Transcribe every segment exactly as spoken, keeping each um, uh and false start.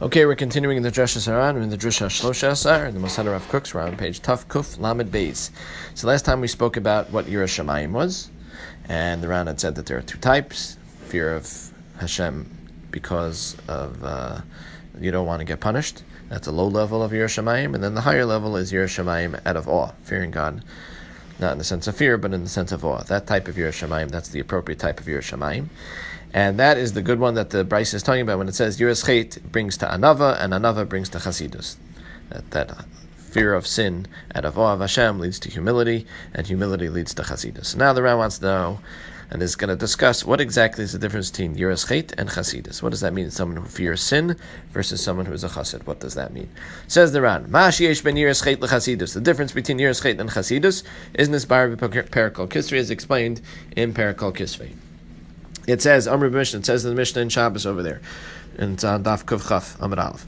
Okay, we're continuing in the Drasha Saran. We're in the Drusha Shlosha Asar, in the Mosada Rav Kooks. We're on page Tuf Kuf Lamed Beis. So last time we spoke about what Yirah Shamayim was, and the Ran had said that there are two types: fear of Hashem because of uh, you don't want to get punished. That's a low level of Yirah Shamayim, and then the higher level is Yirah Shamayim out of awe, fearing God, not in the sense of fear, but in the sense of awe. That type of Yirah Shamayim, that's the appropriate type of Yirah Shamayim. And that is the good one that the Bryce is talking about when it says Yiras Chet brings to Anava and Anava brings to Chasidus. That, that fear of sin out of awe of Hashem leads to humility, and humility leads to Chasidus. So now the Ram wants to know, and is going to discuss what exactly is the difference between Yiras Chet and Chasidus. What does that mean? Someone who fears sin versus someone who is a Chasid. What does that mean? Says the Ran, Ma sheyesh ben Yiras Chet leChasidus. The difference between Yiras Chet and Chasidus is Nisbar b'Perikol Kisvei, as explained in Perikol Kisvei. It says, Amr Mishnah, it says in the Mishnah in Shabbos over there, and it's on Daf Kuv Chaf, Amr Aleph.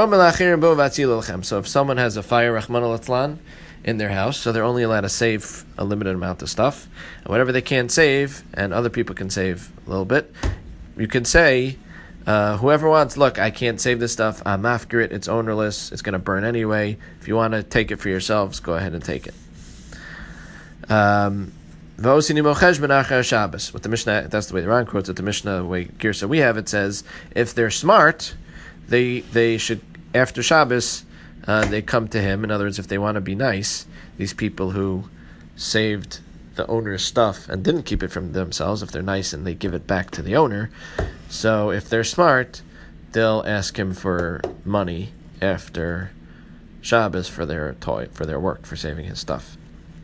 So if someone has a fire, Rachmana Litzlan, in their house, so they're only allowed to save a limited amount of stuff, and whatever they can't save, and other people can save a little bit, you can say, uh, whoever wants, look, I can't save this stuff, I'm after it, it's ownerless, it's going to burn anyway, if you want to take it for yourselves, go ahead and take it. Um... With the Mishnah, that's the way the Ran quotes it. The Mishnah, the way Girsa we have it, says if they're smart, they they should after Shabbos uh, they come to him. In other words, if they want to be nice, these people who saved the owner's stuff and didn't keep it from themselves, if they're nice and they give it back to the owner, so if they're smart, they'll ask him for money after Shabbos for their toy, for their work, for saving his stuff.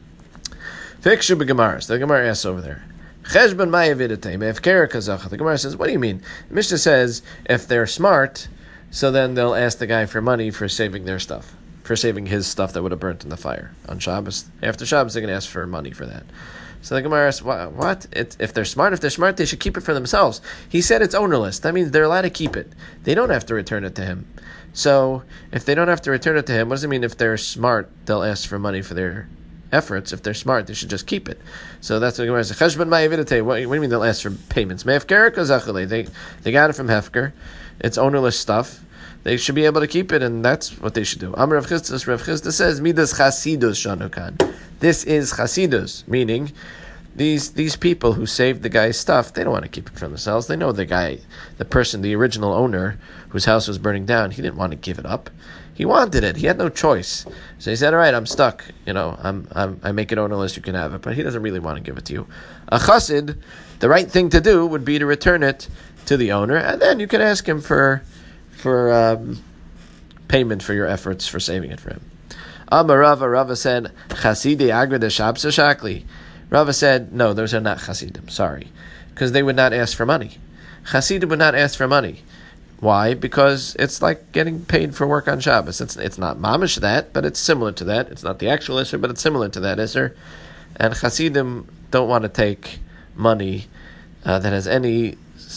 Fikshu b'Gemaras. The Gemara asks over there. Cheshbon ma'avidate me'efkera kazacha. The Gemara says, what do you mean? The Mishnah says if they're smart, so then they'll ask the guy for money for saving their stuff, for saving his stuff that would have burnt in the fire on Shabbos. After Shabbos, they're going to ask for money for that. So the Gemara asks, what? what? It, if they're smart, if they're smart, they should keep it for themselves. He said it's ownerless. That means they're allowed to keep it. They don't have to return it to him. So if they don't have to return it to him, what does it mean if they're smart, they'll ask for money for their efforts? If they're smart, they should just keep it. So that's what Gemara says. Cheshbon ma'avidate. What do you mean they'll ask for payments? Me'efker kazachale. They they got it from Hefker. It's ownerless stuff. They should be able to keep it, and that's what they should do. Amar Rav Chisda, Rav Chisda says, Midas Chasidus shanukan. This is Chasidus, meaning these these people who saved the guy's stuff, they don't want to keep it for themselves. They know the guy, the person, the original owner whose house was burning down, he didn't want to give it up. He wanted it. He had no choice. So he said, all right, I'm stuck. You know, I'm, I'm, I make it ownerless, you can have it. But he doesn't really want to give it to you. A chassid, the right thing to do would be to return it to the owner, and then you can ask him for for um, payment for your efforts for saving it for him. Amar Rava, Rava said, Chasidei agrada shabsa shakli. Rava said, no, those are not chasidim, sorry. Because they would not ask for money. Chasidim would not ask for money. Why? Because it's like getting paid for work on Shabbos. It's it's not mamish that, but it's similar to that. It's not the actual Isser, but it's similar to that Isser. And Chasidim don't want to take money uh, that has any,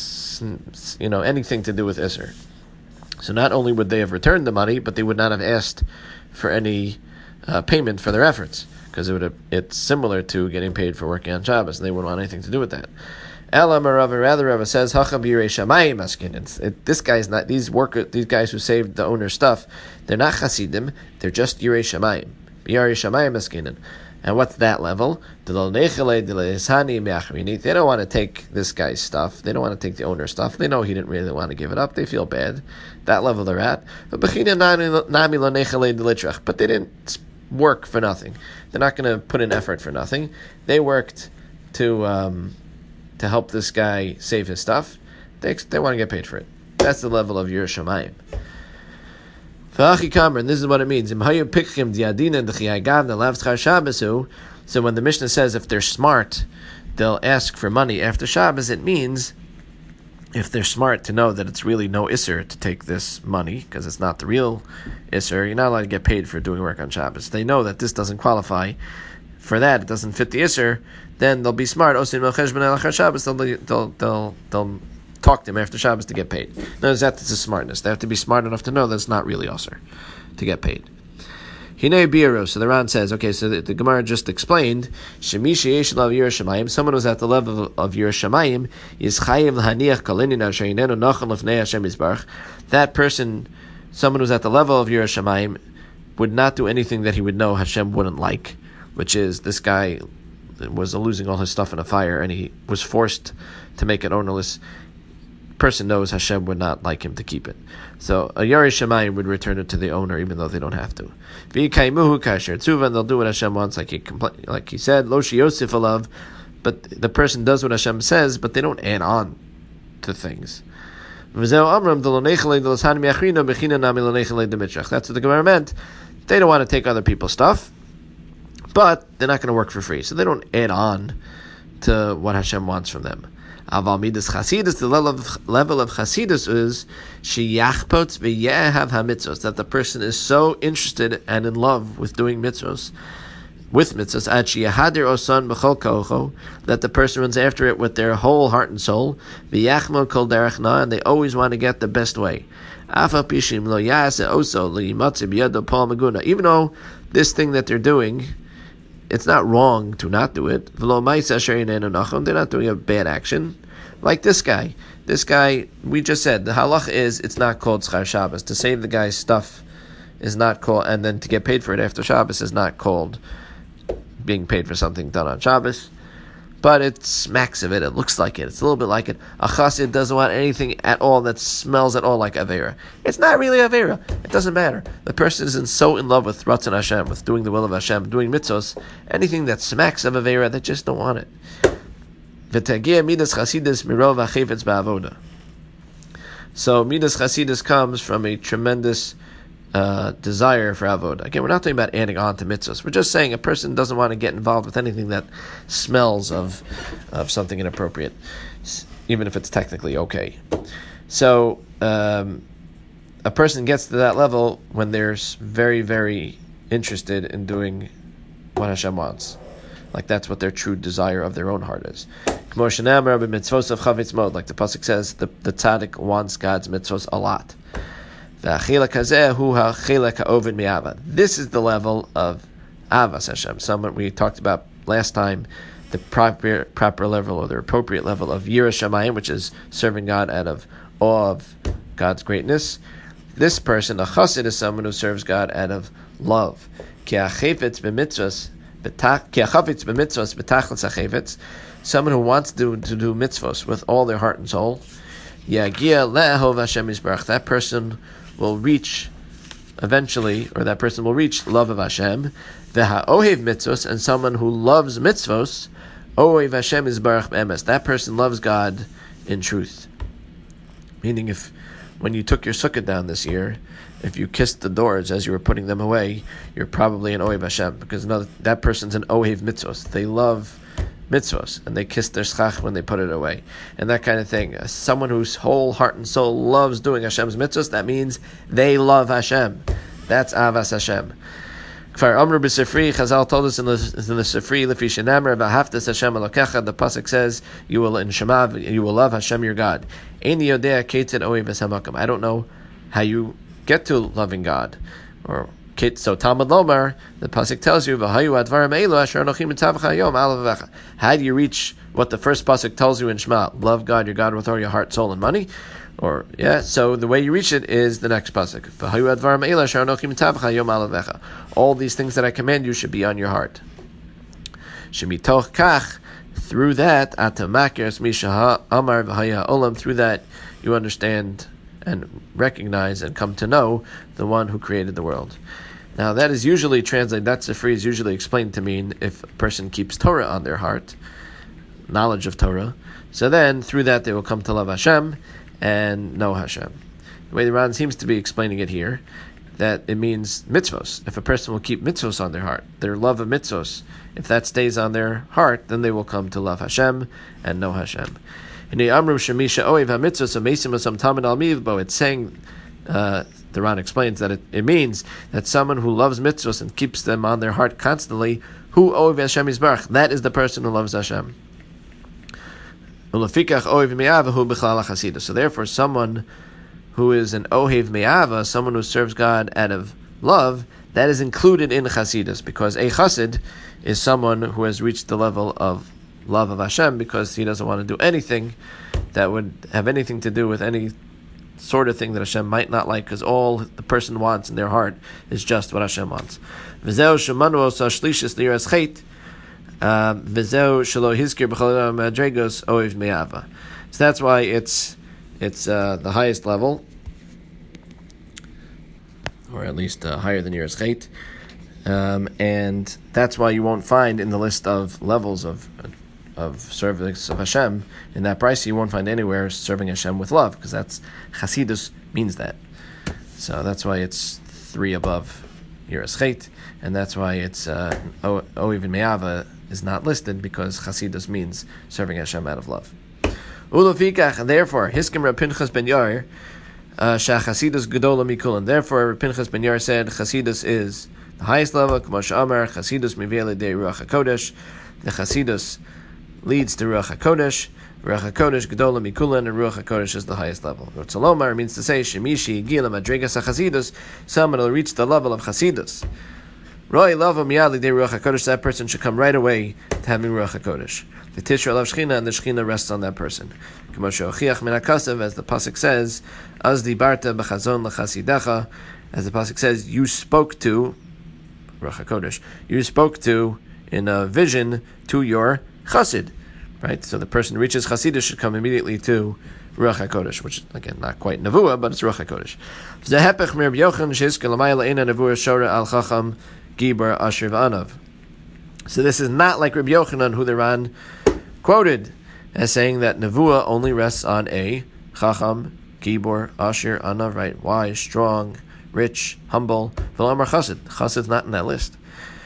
you know, anything to do with Isser. So not only would they have returned the money, but they would not have asked for any uh, payment for their efforts, because it would have, it's similar to getting paid for working on Shabbos, and they wouldn't want anything to do with that. Elam Rava, rather Rava says, Hachab Yirei Shamayim Askin. It, this guy's not, these workers, these guys who saved the owner's stuff, they're not Chasidim, they're just Yirei Shamayim. Yirei Shamayim Askinin. And what's that level? They don't want to take this guy's stuff. They don't want to take the owner's stuff. They know he didn't really want to give it up. They feel bad. That level they're at. But they didn't work for nothing. They're not going to put in effort for nothing. They worked to... Um, to help this guy save his stuff, they they want to get paid for it. That's the level of Yirah Shamayim. And this is what it means. So when the Mishnah says if they're smart, they'll ask for money after Shabbos, it means if they're smart to know that it's really no Isser to take this money, because it's not the real Isser, you're not allowed to get paid for doing work on Shabbos. They know that this doesn't qualify for that, it doesn't fit the Isser, then they'll be smart. They'll, they'll, they'll, they'll talk to him after Shabbos to get paid. Notice that it's a smartness. They have to be smart enough to know that it's not really Isser to get paid. Hinei biro. So the Ran says, okay, so the, the Gemara just explained, Shemishi yesh lav yirah shamayim, someone who's at the level of, of yirah shamayim, is chayiv l'haniach kalinin asher yinenu nachon l'fnei Hashem yisbarach. That person, someone who's at the level of yirah shamayim, would not do anything that he would know Hashem wouldn't like, which is this guy was losing all his stuff in a fire and he was forced to make it ownerless. Person knows Hashem would not like him to keep it. So a Yarei Shemayim would return it to the owner even though they don't have to. V'yikaimuhu kasher tzuva, and they'll do what Hashem wants, like he compl- like he said, lo sheyosif alav, but the person does what Hashem says, but they don't add on to things. That's what the Gemara meant. They don't want to take other people's stuff, but they're not going to work for free. So they don't add on to what Hashem wants from them. Aval midas chasidus, the level of, level of chasidus is sheyachpot v'yehav hamitzvos, that the person is so interested and in love with doing mitzvos, with mitzvos, ad sheyahadir osan b'chol kocho, that the person runs after it with their whole heart and soul, v'yachmo kol derech na, and they always want to get the best way. Afa pishim lo yase oso liyimatze b'yado pal maguna, even though this thing that they're doing, it's not wrong to not do it. They're not doing a bad action. Like this guy. This guy, we just said, the halach is, it's not called Schar Shabbos. To save the guy's stuff is not called, and then to get paid for it after Shabbos is not called being paid for something done on Shabbos. But it smacks of it. It looks like it. It's a little bit like it. A chassid doesn't want anything at all that smells at all like Aveira. It's not really Aveira. It doesn't matter. The person is in, so in love with Ratzon Hashem, with doing the will of Hashem, doing mitzvos, anything that smacks of Aveira, they just don't want it. V'tagia midas chasidus mirov ha'chefetz ba'avoda. So midas chasidus comes from a tremendous Uh, desire for avodah. Again, we're not talking about adding on to mitzvahs. We're just saying a person doesn't want to get involved with anything that smells of of something inappropriate, even if it's technically okay. So um, a person gets to that level when they're very, very interested in doing what Hashem wants. Like that's what their true desire of their own heart is. Like the pasuk says, the, the tzaddik wants God's mitzvahs a lot. This is the level of Avas Hashem. Someone we talked about last time, the proper proper level or the appropriate level of Yirah Shamayim, which is serving God out of awe of God's greatness. This person, a chassid, is someone who serves God out of love. Someone who wants to, to do mitzvos with all their heart and soul. That person will reach eventually, or that person will reach love of Hashem. Ohev mitzvos, and someone who loves mitzvos, Ohev Hashem is barach be'emes. That person loves God in truth. Meaning, if when you took your sukkah down this year, if you kissed the doors as you were putting them away, you're probably an Ohev Hashem, because another, that person's an Ohev mitzvos. They love mitzvos, and they kiss their schach when they put it away, and that kind of thing. Someone whose whole heart and soul loves doing Hashem's mitzvos, that means they love Hashem. That's Avas Hashem. Kfar Amru b'Sifri, Chazal told us in the, in the Sifri, Lefi Shenamer, V'haftas Hashem Elokecha, the pasuk says, you will, in Shema, you will love Hashem your God. Eini yodea ketzed ohev hamakam. I don't know how you get to loving God, or so Talmud Lomar, the pasuk tells you, how do you reach what the first pasuk tells you in Shema? Love God, your God, with all your heart, soul, and money. Or yeah, so the way you reach it is the next pasuk. All these things that I command you should be on your heart. Through that, through that you understand and recognize and come to know the one who created the world. Now that is usually translated, that's the phrase usually explained to mean if a person keeps Torah on their heart, knowledge of Torah, so then through that they will come to love Hashem and know Hashem. The way the Ran seems to be explaining it here, that it means mitzvos. If a person will keep mitzvos on their heart, their love of mitzvos, if that stays on their heart, then they will come to love Hashem and know Hashem. It's saying, uh, the Ran explains that it, it means that someone who loves mitzvahs and keeps them on their heart constantly, who ohev Hashem yisbarach, that is the person who loves Hashem. So therefore, someone who is an ohev me'ava, someone who serves God out of love, that is included in Chasidus, because a Chassid is someone who has reached the level of love of Hashem because he doesn't want to do anything that would have anything to do with any sort of thing that Hashem might not like, because all the person wants in their heart is just what Hashem wants. V'zeu shemanu osa shlishis liras chet, v'zeu shelo hizkir b'chol madregos oiv me'ava. So that's why it's it's uh, the highest level, or at least uh, higher than liras chet, um, and that's why you won't find in the list of levels of of service of Hashem, in that price you won't find anywhere serving Hashem with love, because that's Chasidus means that. So that's why it's three above Yiras Chet, and that's why it's uh, Oiv Me'ava is not listed, because Chasidus means serving Hashem out of love. Ulofikach, and therefore Hiskim Reb Pinchas ben Yair Shah Chasidus Gedola Mikulan. Therefore Reb Pinchas ben Yair said Chasidus is the highest level. K'mo she'amar Chasidus Mivele de Ruach HaKodesh. The Chasidus leads to Ruach HaKodesh. Ruach HaKodesh, Gedola Mikulan, and Ruach HaKodesh is the highest level. Rotzalomar means to say, Shemishi, Gila, Madregas HaChasidus, someone will reach the level of Chasidus. Roi, Lava, Miyadli, De Ruach HaKodesh, that person should come right away to having Ruach HaKodesh. The Tishra Alav Shechina, and the Shechina rests on that person. K'moshe Ochiach Min HaKasav, as the Pasuk says, Az Dibarta B'chazon L'Chasidacha, as the Pasuk says, you spoke to, Ruach HaKodesh, you spoke to, in a vision, to your Chassid, right? So the person who reaches Chasidus should come immediately to Ruach HaKodesh, which again not quite Nevuah, but it's Ruach HaKodesh. Zehepech mir B'yochen shizke l'mayla ina Nevuah shora al chacham gibar asher v'anav. So this is not like Rabbi Yochanan, who the Ran quoted as saying that Nevuah only rests on a chacham, gibor, asher, anav, right? Wise, strong, rich, humble. V'lamar Chassid. Chassid's not in that list.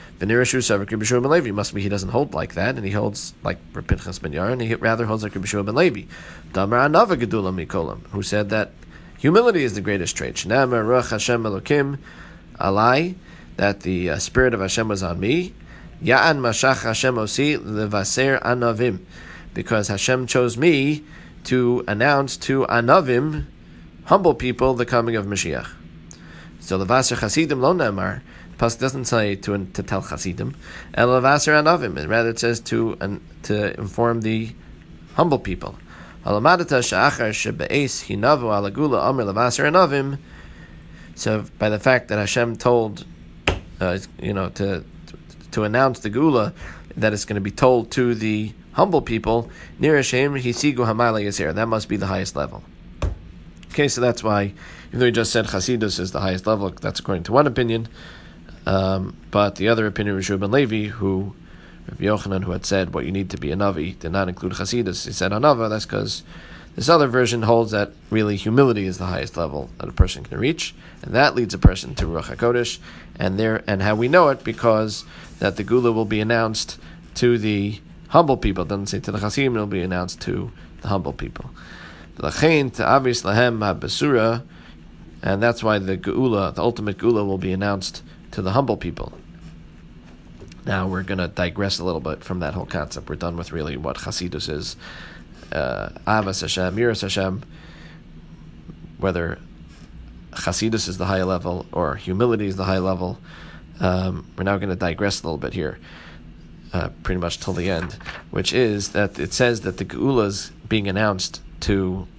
Must be he doesn't hold like that, and he holds like Reb Pinchas ben Yair, and he rather holds like Rabbi Shua ben Levi, Damar Anava Gedula Mikolam, who said that humility is the greatest trait. Shnamar Ruach Hashem Elokim Alai, that the uh, spirit of Hashem was on me. Ya'an Mashach Hashem Osi Levaser Anavim, because Hashem chose me to announce to Anavim, humble people, the coming of Mashiach. So Levaser Chasidim Lo Namar. Pasuk doesn't say to to tell Chasidim, Elavaser Anavim, and rather it says to um, to inform the humble people. Alamadata she'achar shebe'es hinavu alagula amr lavaser Anavim. So by the fact that Hashem told, uh, you know, to, to to announce the Gula, that it's going to be told to the humble people, Nir Hashem hisigu hamayla yasir. That must be the highest level. Okay, so that's why, even though he just said Chasidus is the highest level, that's according to one opinion. Um, but the other opinion was Reuben Levi, who, Rav Yochanan, who had said what you need to be a Navi, did not include Chasidus. He said Anava. That's because this other version holds that really humility is the highest level that a person can reach, and that leads a person to Ruach HaKodesh. And there, and how we know it, because that the Gula will be announced to the humble people. It doesn't say to the Chasidim, it will be announced to the humble people. L'chein ta'avis lahem ha'besura, and that's why the Geula, the ultimate Geula, will be announced to the humble people. Now we're going to digress a little bit from that whole concept. We're done with really what Chasidus is. Uh, Avas Hashem, Yiras Hashem, whether Chasidus is the high level or humility is the high level. Um, we're now going to digress a little bit here, uh, pretty much till the end, which is that it says that the Geula is being announced to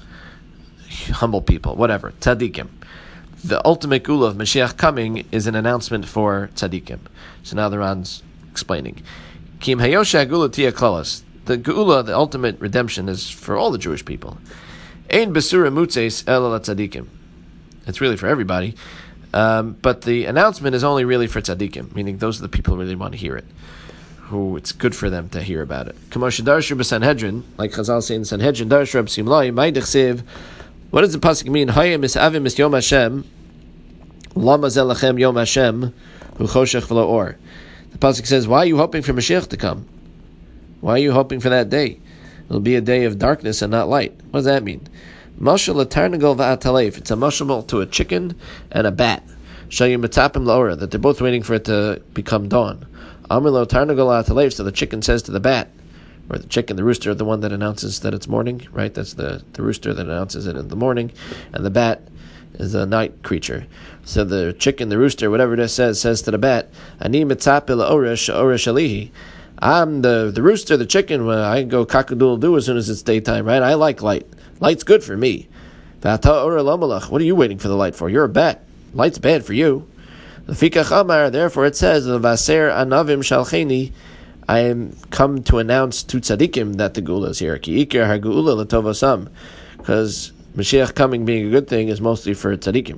humble people, whatever, tzaddikim. The ultimate Gula of Mashiach coming is an announcement for tzaddikim. So now the Ran's explaining. Kim hayosha Gula tia klalas. The Gula, the ultimate redemption, is for all the Jewish people. Ein besura mutzeis el tzaddikim. It's really for everybody. Um, but the announcement is only really for tzaddikim, meaning those are the people who really want to hear it, who it's good for them to hear about it. K'moshe darshu b'Sanhedrin, like Chazal say in Sanhedrin, darshu Reb Simlai, may dechsev. What does the pasuk mean? Hayim misavim is Yom Hashem, lama zelachem Yom Hashem, hu choshech v'lo or. The pasuk says, why are you hoping for Mashiach to come? Why are you hoping for that day? It'll be a day of darkness and not light. What does that mean? Mashal l'tarnagol va'atalef. It's a mashal to a chicken and a bat. Shayim mitzapim la'ora, that they're both waiting for it to become dawn. Amr lo tarnagol va'atalef. So the chicken says to the bat, or the chicken, the rooster, the one that announces that it's morning, right? That's the, the rooster that announces it in the morning. And the bat is a night creature. So the chicken, the rooster, whatever it says, says to the bat, Ani mitzapeh la'oresh oresh alihi. I'm the, the rooster, the chicken, well, I go cock-a-doodle-doo as soon as it's daytime, right? I like light. Light's good for me. What are you waiting for the light for? You're a bat. Light's bad for you. Therefore it says, Vaser anavim shalcheni, I am come to announce to tzaddikim that the Geula is here. Ki ikar ha-geula l'tovasam. Because Mashiach coming being a good thing is mostly for tzaddikim.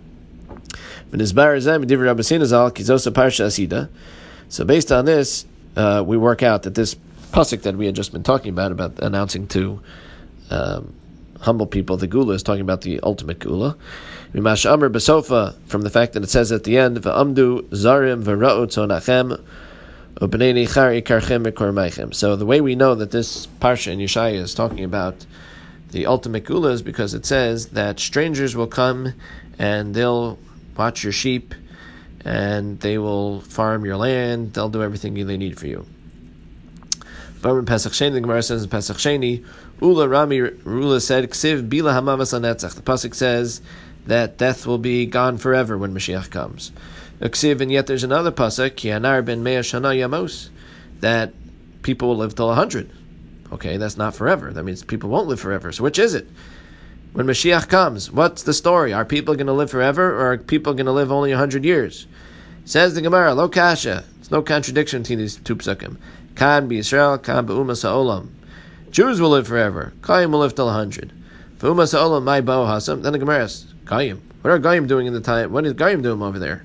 So based on this, uh, we work out that this pasuk that we had just been talking about, about announcing to um, humble people the Geula, is talking about the ultimate Geula. Mimash Amr Besofa, from the fact that it says at the end, V'amdu zarim v'ra'u tzonachem u'bnei nichar ikarchem ekormeichem. So the way we know that this parsha in Yeshaya is talking about the ultimate Geula is because it says that strangers will come and they'll watch your sheep and they will farm your land, they'll do everything they need for you. But in Pesach Sheni, the Gemara says in Pesach Sheni, Ula Rami Rula said, Ksiv bila hamamas anetzach. The pasuk says that death will be gone forever when Mashiach comes. Ksiv, and yet there's another pasuk, Ki anar ben mea shana yamos, that people will live till a hundred. Okay, that's not forever. That means people won't live forever. So which is it? When Mashiach comes, what's the story? Are people going to live forever, or are people going to live only a hundred years? Says the Gemara, Lo kasha. There's no contradiction between these two psukim. Kan be Israel, kan be umas ha'olam. Jews will live forever. Goyim will live till a hundred. For umas ha'olam, my bo hasam. Then the Gemara asks, Goyim. What are Goyim doing in the time? What is Goyim doing over there?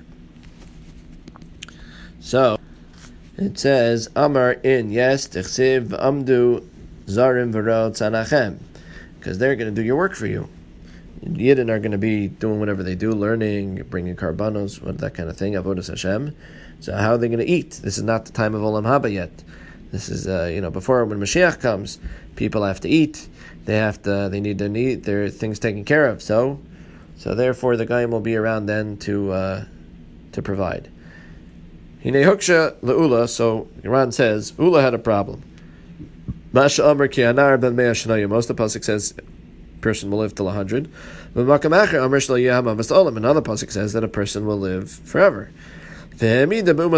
So it says, Amar in yes, tichsiv amdu zarim v'ro tzanachem, because they're going to do your work for you. Yidden are going to be doing whatever they do, learning, bringing karbanos, what that kind of thing, avodas Hashem. So how are they going to eat? This is not the time of Olam Haba yet. This is, uh, you know, before when Mashiach comes, people have to eat. They have to. They need to eat. Their things taken care of. So, so therefore, the Goyim will be around then to uh, to provide. Hine huksha leula. So Iran says Ula had a problem. Masha Amar ki anar ben mea shnayim. Most of the pasuk says person will live till a hundred. But Makam acher Amar shlo yeham amas olam. Another pasuk says that a person will live forever. So he said the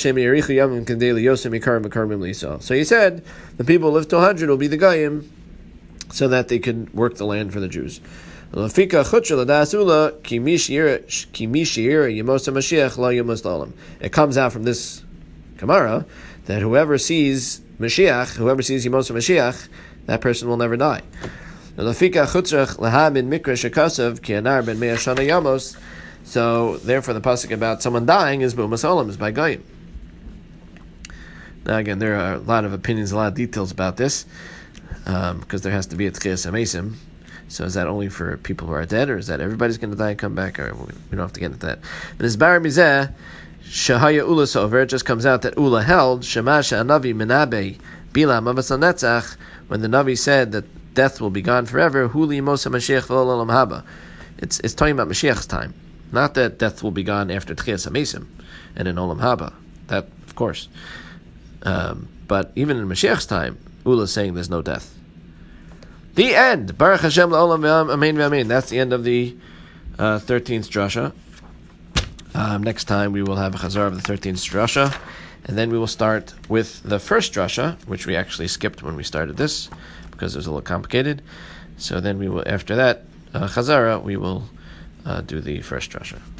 people who live to one hundred will be the Goyim, so that they can work the land for the Jews. It comes out from this Gemara that whoever sees Mashiach, whoever sees Yemos Mashiach, that person will never die. So, therefore, the pasuk about someone dying is B'umas Olam, is by Goyim. Now, again, there are a lot of opinions, a lot of details about this, um, because there has to be a Tchias HaMesim. So, is that only for people who are dead, or is that everybody's going to die and come back? Or we don't have to get into that. But as Bar Mizeh, Shahaya Ula Sover, it just comes out that Ula held, Shemasha Anavi Menabe, Bila Mavas Netzach, when the Navi said that death will be gone forever, Huli Mosa Mashiach V'ol Olam Haba. It's it's talking about Mashiach's time. Not that death will be gone after Tchias HaMesim and in Olam Haba. That, of course. Um, but even in Mashiach's time, Ula is saying there's no death. The end. Baruch Hashem la'olam v'am, amen v'amen. That's the end of the uh, thirteenth drasha. Um, next time we will have a chazar of the thirteenth drasha. And then we will start with the first drasha, which we actually skipped when we started this, because it was a little complicated. So then we will, after that, uh, chazara, we will Uh, do the first drasha.